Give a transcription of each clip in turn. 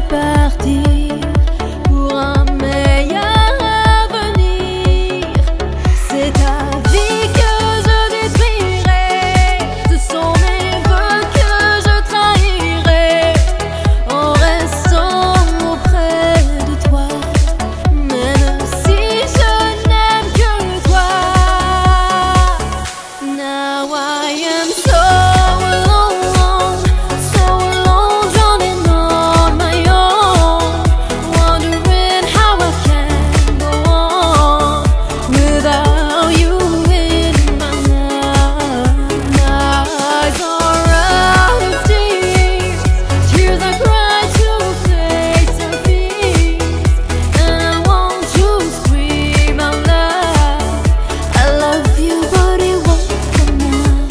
partir pour un meilleur avenir. C'est ta vie que je détruirai, ce sont mes vœux que je trahirai en restant auprès de toi, même si je n'aime que toi. Now I am so alone, drowning on my own, wondering how I can go on without you in my life. My eyes are out of tears, tears I cry to face our fears, and I want to scream out loud, I love you but it won't come out.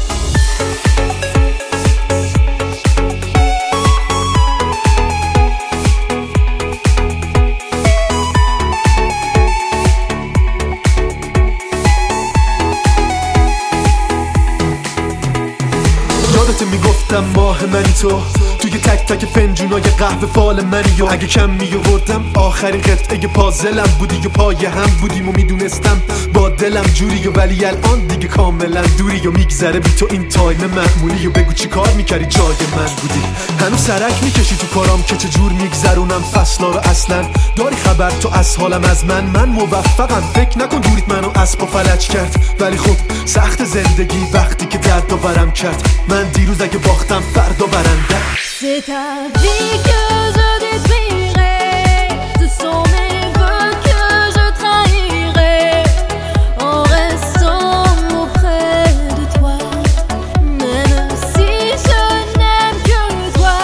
یادت میگفتم ماه منی تو توی تک تک فنجونای قهوه فال منی و اگه کم میوردم آخرین قطعه پازلم بودی و پای هم بودیم و میدونستم با دلم جوری و ولی الان دیگه کاملا دوری و میگذره بی تو این تایم معمولی و بگو چی کار میکردی جای من بودی. هنوز سرک میکشی تو کارام که چجور میگذرونم فصلا رو، اصلا داری خبر تو از حالم از من موفقم، فکر نکن دوریت منو اسب و فلج کرد، ولی خب سخت زندگی وقتی که درد داورم کرد. من دیروز اگه باختم فردا برنده. C'est ta vie que je détruirai, ce sont mes vœux que je trahirai en restant auprès de toi, même si je n'aime que toi.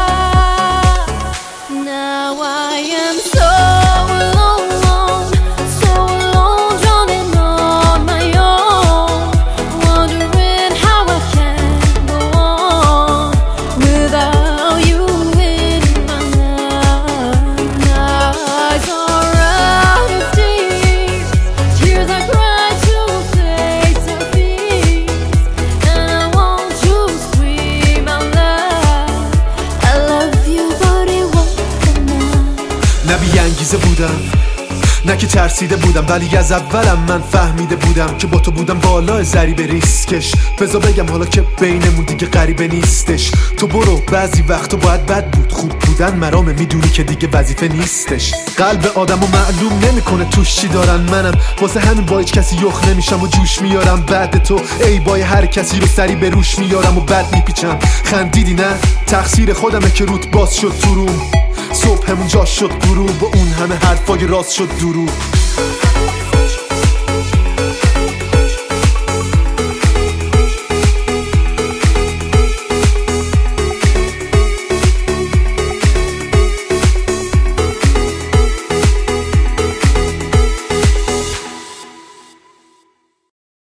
Now I am so alone, drowning on my own, wondering how I can go on without you in my life. My eyes are out of tears, tears I cry to face our fears, and I want to scream out loud, I love you but it won't come out. نه بی‌انگیزه بودم نه که ترسیده بودم، ولی از اولم من فهمیده بودم که با تو بودم بالا ضریب ریسکش. بذار بگم حالا که بینمون دیگه غریبه نیستش، تو برو بعضی وقتا باید بد بود، خوب بودن مرامه، میدونی که دیگه وظیفه نیستش. قلب آدمو معلوم نمیکنه توش چی دارن، منم واسه همین با هیچ کسی یخ نمیشم و جوش میارم بعد تو، ای بای هر کسی رو سری به روش میارم و بد میپیچم. خندیدی نه؟ تقصیر خودمه که روت باز شد تو روم، صبحمون جا شد غروب و اون همه حرفای راست شد دروغ.